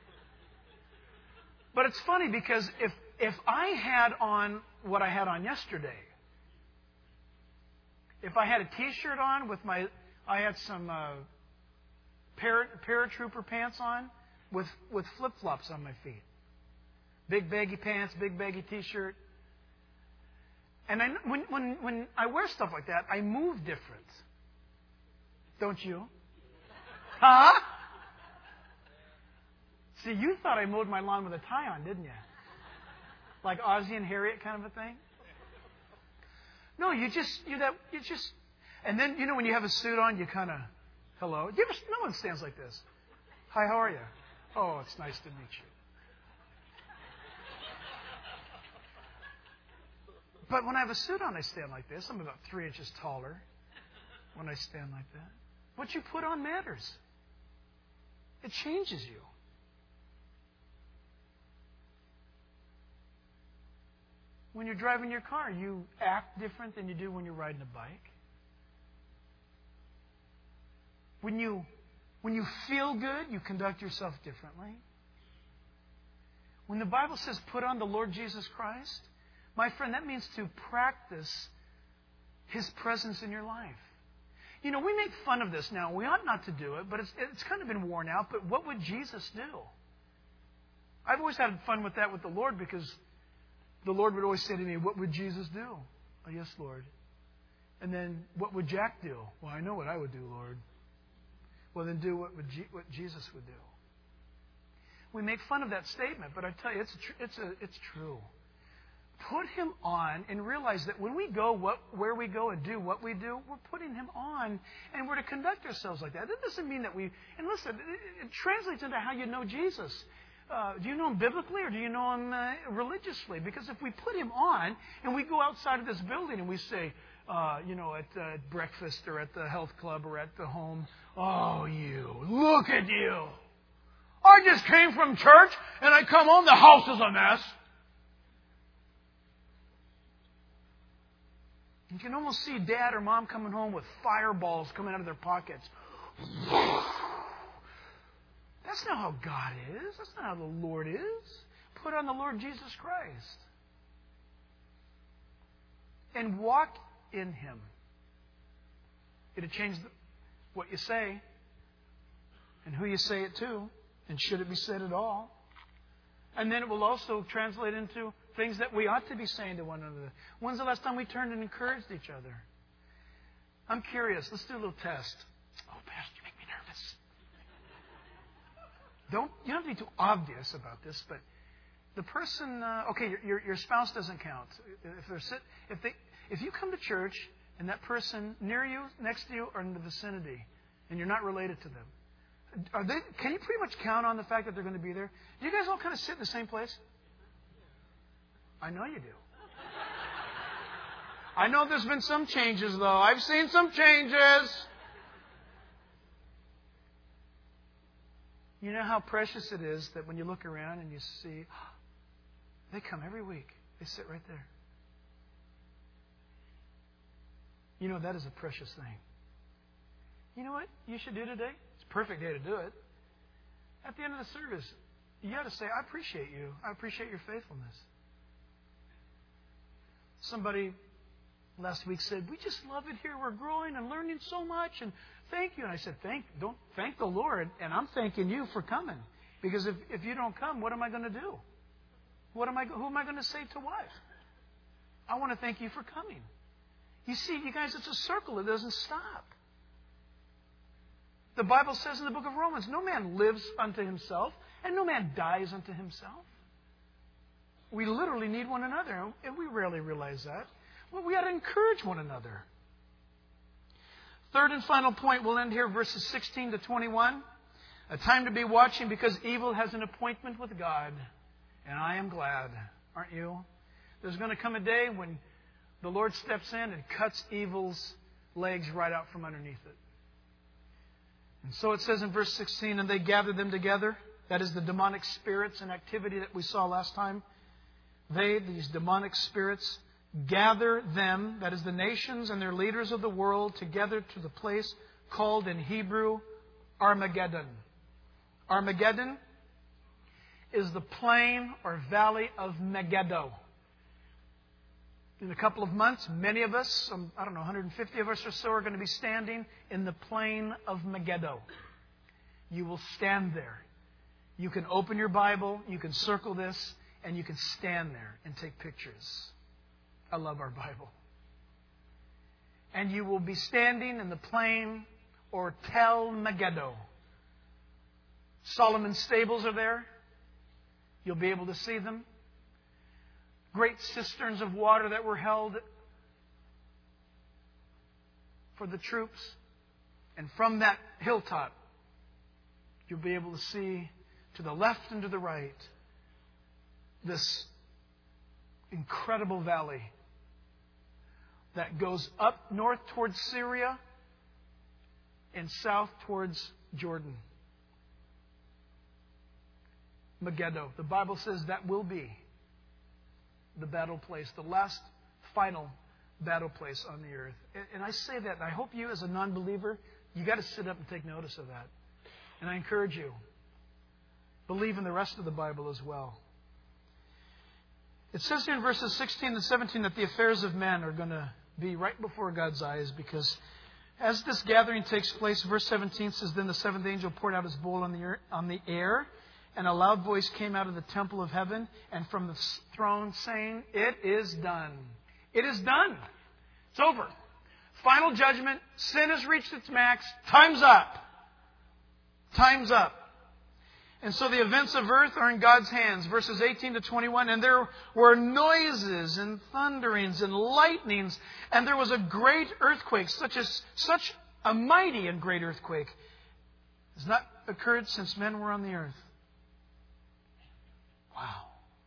But it's funny because if I had on what I had on yesterday, if I had a T-shirt on I had some paratrooper pants on with flip-flops on my feet. Big baggy pants, big baggy T-shirt. And when I wear stuff like that, I move different. Don't you? Huh? See, you thought I mowed my lawn with a tie on, didn't you? Like Ozzie and Harriet kind of a thing? No, and then, when you have a suit on, you kind of, hello. No one stands like this. Hi, how are you? Oh, it's nice to meet you. But when I have a suit on, I stand like this. I'm about 3 inches taller when I stand like that. What you put on matters. It changes you. When you're driving your car, you act different than you do when you're riding a bike. When you feel good, you conduct yourself differently. When the Bible says put on the Lord Jesus Christ, my friend, that means to practice His presence in your life. You know, we make fun of this now. We ought not to do it, but it's kind of been worn out. But what would Jesus do? I've always had fun with that with the Lord, because the Lord would always say to me, what would Jesus do? Oh, yes, Lord. And then, what would Jack do? Well, I know what I would do, Lord. Well, then do what Jesus would do. We make fun of that statement, but I tell you, it's true. Put Him on and realize that when we go where we go and do what we do, we're putting Him on, and we're to conduct ourselves like that. That doesn't mean that and listen, it translates into how you know Jesus. Do you know Him biblically, or do you know Him religiously? Because if we put Him on and we go outside of this building and we say, at breakfast or at the health club or at the home, oh, you, look at you. I just came from church and I come home, the house is a mess. You can almost see dad or mom coming home with fireballs coming out of their pockets. That's not how God is. That's not how the Lord is. Put on the Lord Jesus Christ. And walk in Him. It'll change what you say and who you say it to, and should it be said at all. And then it will also translate into things that we ought to be saying to one another. When's the last time we turned and encouraged each other? I'm curious. Let's do a little test. Oh, Pastor, you make me nervous. You don't have to be too obvious about this, but the person, your spouse doesn't count. If you come to church and that person near you, next to you, or in the vicinity, and you're not related to them, can you pretty much count on the fact that they're going to be there? Do you guys all kind of sit in the same place? I know you do. I know there's been some changes, though. I've seen some changes. You know how precious it is that when you look around and you see, they come every week. They sit right there. You know, that is a precious thing. You know what you should do today? It's a perfect day to do it. At the end of the service, you got to say, I appreciate you. I appreciate your faithfulness. Somebody last week said, we just love it here. We're growing and learning so much. And thank you. And I said, don't thank the Lord. And I'm thanking you for coming. Because if you don't come, what am I going to do? Who am I going to say to what? I want to thank you for coming. You see, you guys, it's a circle. It doesn't stop. The Bible says in the book of Romans, no man lives unto himself, and no man dies unto himself. We literally need one another, and we rarely realize that. Well, we ought to encourage one another. Third and final point, we'll end here, verses 16 to 21. A time to be watching, because evil has an appointment with God. And I am glad, aren't you? There's going to come a day when the Lord steps in and cuts evil's legs right out from underneath it. And so it says in verse 16, and they gathered them together. That is the demonic spirits and activity that we saw last time. These demonic spirits, gather them, that is the nations and their leaders of the world, together to the place called in Hebrew Armageddon. Armageddon is the plain or valley of Megiddo. In a couple of months, many of us, 150 of us or so, are going to be standing in the plain of Megiddo. You will stand there. You can open your Bible, you can circle this, and you can stand there and take pictures. I love our Bible. And you will be standing in the plain or Tel Megiddo. Solomon's stables are there. You'll be able to see them. Great cisterns of water that were held for the troops. And from that hilltop, you'll be able to see to the left and to the right this incredible valley that goes up north towards Syria and south towards Jordan. Megiddo. The Bible says that will be the battle place, the last final battle place on the earth. And I say that, and I hope you as a non-believer, you got to sit up and take notice of that. And I encourage you, believe in the rest of the Bible as well. It says here in verses 16 and 17 that the affairs of men are going to be right before God's eyes, because as this gathering takes place, verse 17 says, Then the seventh angel poured out his bowl on the air, and a loud voice came out of the temple of heaven and from the throne, saying, It is done. It is done. It's over. Final judgment. Sin has reached its max. Time's up. Time's up. And so the events of earth are in God's hands. Verses 18 to 21. And there were noises and thunderings and lightnings. And there was a great earthquake, such a mighty and great earthquake has not occurred since men were on the earth. Wow.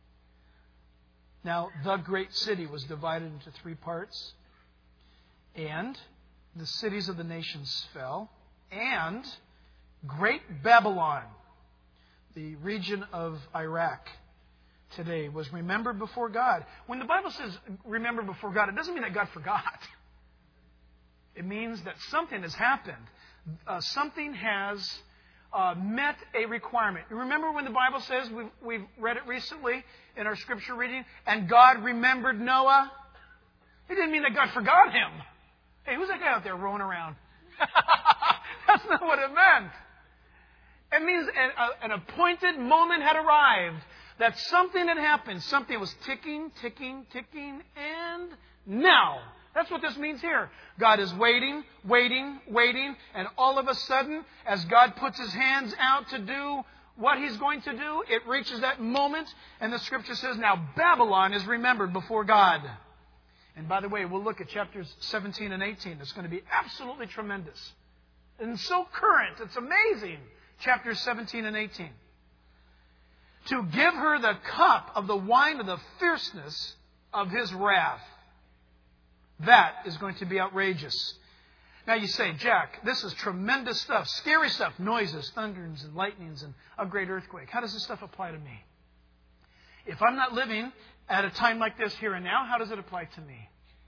Now, the great city was divided into 3 parts. And the cities of the nations fell. And Great Babylon, the region of Iraq today, was remembered before God. When the Bible says remembered before God, it doesn't mean that God forgot. It means that something has happened. Something has met a requirement. You remember when the Bible says, we've read it recently in our scripture reading, and God remembered Noah? It didn't mean that God forgot him. Hey, who's that guy out there rolling around? That's not what it meant. It means an appointed moment had arrived, that something had happened. Something was ticking, and now. That's what this means here. God is waiting, and all of a sudden, as God puts His hands out to do what He's going to do, it reaches that moment, and the Scripture says, now Babylon is remembered before God. And by the way, we'll look at chapters 17 and 18. It's going to be absolutely tremendous. And so current, it's amazing. Chapters 17 and 18. To give her the cup of the wine of the fierceness of His wrath. That is going to be outrageous. Now you say, Jack, this is tremendous stuff, scary stuff, noises, thunderings and lightnings and a great earthquake. How does this stuff apply to me? If I'm not living at a time like this here and now, how does it apply to me?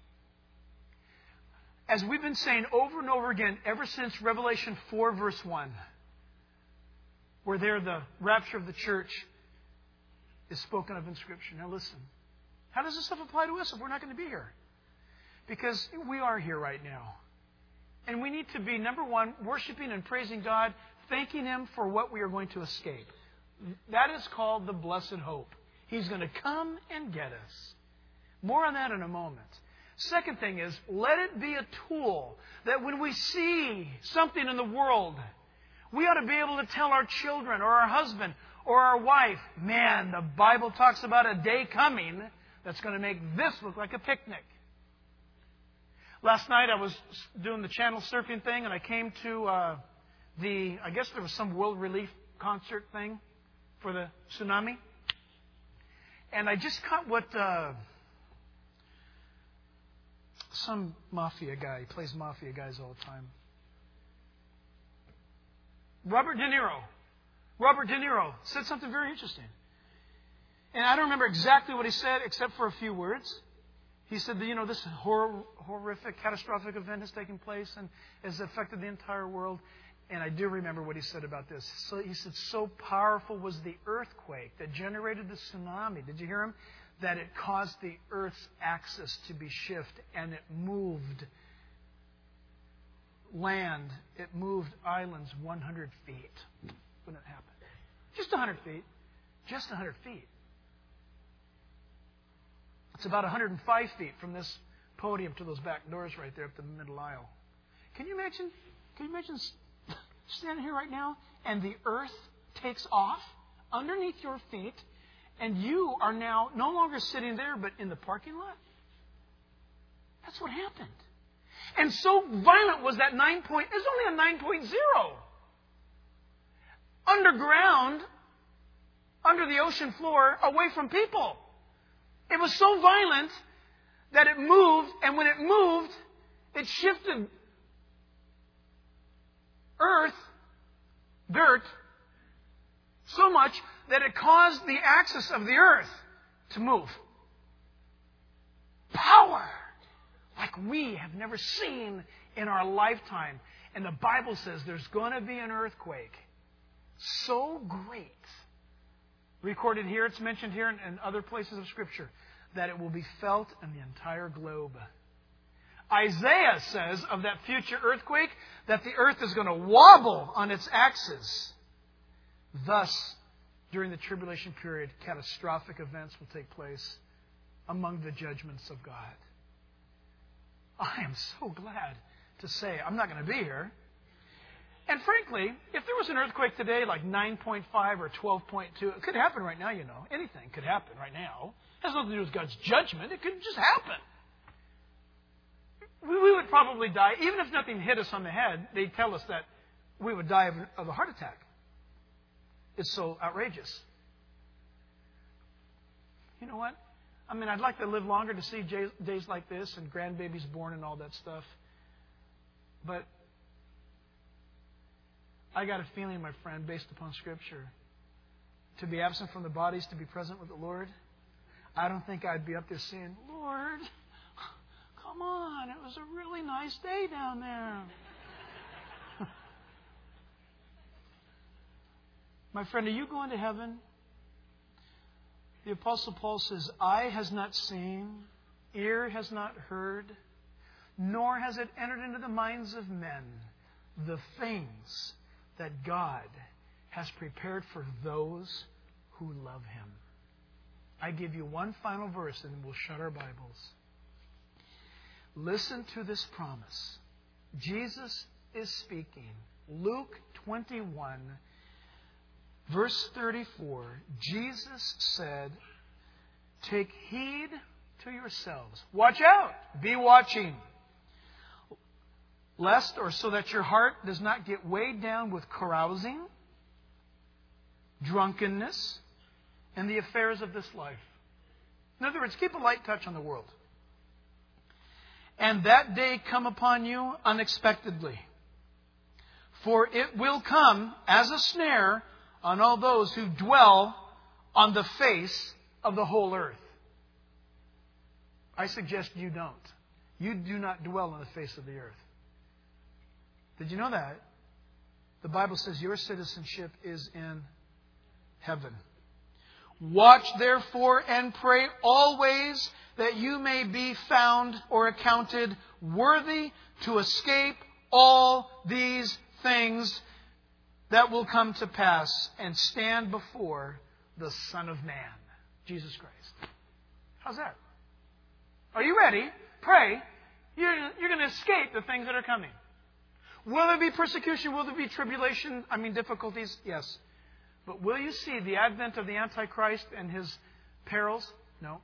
As we've been saying over and over again, ever since Revelation 4 verse 1, where there the rapture of the church is spoken of in Scripture. Now listen, how does this stuff apply to us if we're not going to be here? Because we are here right now. And we need to be, number one, worshiping and praising God, thanking Him for what we are going to escape. That is called the blessed hope. He's going to come and get us. More on that in a moment. Second thing is, let it be a tool that when we see something in the world, we ought to be able to tell our children or our husband or our wife, man, the Bible talks about a day coming that's going to make this look like a picnic. Last night I was doing the channel surfing thing and I came to I guess there was some World Relief concert thing for the tsunami. And I just caught what some mafia guy, he plays mafia guys all the time. Robert De Niro said something very interesting. And I don't remember exactly what he said except for a few words. He said that, this horrific, catastrophic event has taken place and has affected the entire world. And I do remember what he said about this. So he said, so powerful was the earthquake that generated the tsunami. Did you hear him? That it caused the earth's axis to be shifted and it moved land. It moved islands 100 feet when it happened. Just 100 feet. Just 100 feet. It's about 105 feet from this podium to those back doors right there up the middle aisle. Can you imagine standing here right now and the earth takes off underneath your feet and you are now no longer sitting there but in the parking lot? That's what happened. And so violent was that 9 point. It's only a 9.0. Underground, under the ocean floor, away from people. It was so violent that it moved, and when it moved, it shifted dirt, so much that it caused the axis of the earth to move. Power like we have never seen in our lifetime. And the Bible says there's going to be an earthquake so great recorded here, it's mentioned here in other places of Scripture, that it will be felt in the entire globe. Isaiah says of that future earthquake that the earth is going to wobble on its axis. Thus, during the tribulation period, catastrophic events will take place among the judgments of God. I am so glad to say I'm not going to be here. And frankly, if there was an earthquake today like 9.5 or 12.2, it could happen right now, you know. Anything could happen right now. It has nothing to do with God's judgment. It could just happen. We would probably die. Even if nothing hit us on the head, they'd tell us that we would die of a heart attack. It's so outrageous. You know what? I mean, I'd like to live longer to see days like this and grandbabies born and all that stuff. But I got a feeling, my friend, based upon Scripture, to be absent from the bodies, to be present with the Lord, I don't think I'd be up there saying, Lord, come on, it was a really nice day down there. My friend, are you going to heaven? The Apostle Paul says, eye has not seen, ear has not heard, nor has it entered into the minds of men the things that God has prepared for those who love Him. I give you one final verse and then we'll shut our Bibles. Listen to this promise. Jesus is speaking. Luke 21, verse 34. Jesus said, take heed to yourselves. Watch out. Be watching. Lest or so that your heart does not get weighed down with carousing, drunkenness, and the affairs of this life. In other words, keep a light touch on the world. And that day come upon you unexpectedly. For it will come as a snare on all those who dwell on the face of the whole earth. I suggest you don't. You do not dwell on the face of the earth. Did you know that? The Bible says your citizenship is in heaven. Watch therefore and pray always that you may be found or accounted worthy to escape all these things that will come to pass and stand before the Son of Man, Jesus Christ. How's that? Are you ready? Pray. You're going to escape the things that are coming. Will there be persecution? Will there be tribulation? Difficulties? Yes. But will you see the advent of the Antichrist and his perils? No.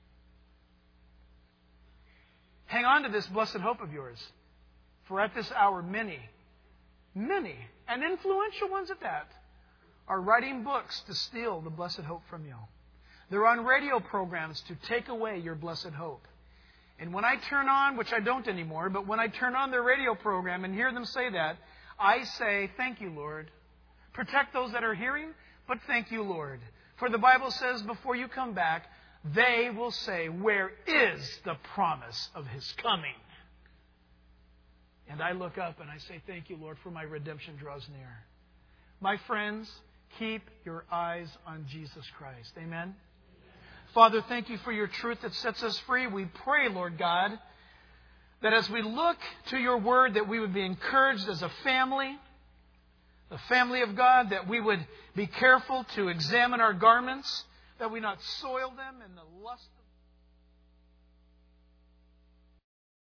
Hang on to this blessed hope of yours. For at this hour many, and influential ones at that, are writing books to steal the blessed hope from you. They're on radio programs to take away your blessed hope. And when I turn on, which I don't anymore, but when I turn on their radio program and hear them say that, I say, thank you, Lord. Protect those that are hearing, but thank you, Lord. For the Bible says before you come back, they will say, where is the promise of His coming? And I look up and I say, thank you, Lord, for my redemption draws near. My friends, keep your eyes on Jesus Christ. Amen? Father, thank you for your truth that sets us free. We pray, Lord God, that as we look to your word, that we would be encouraged as a family, the family of God, that we would be careful to examine our garments, that we not soil them in the lust of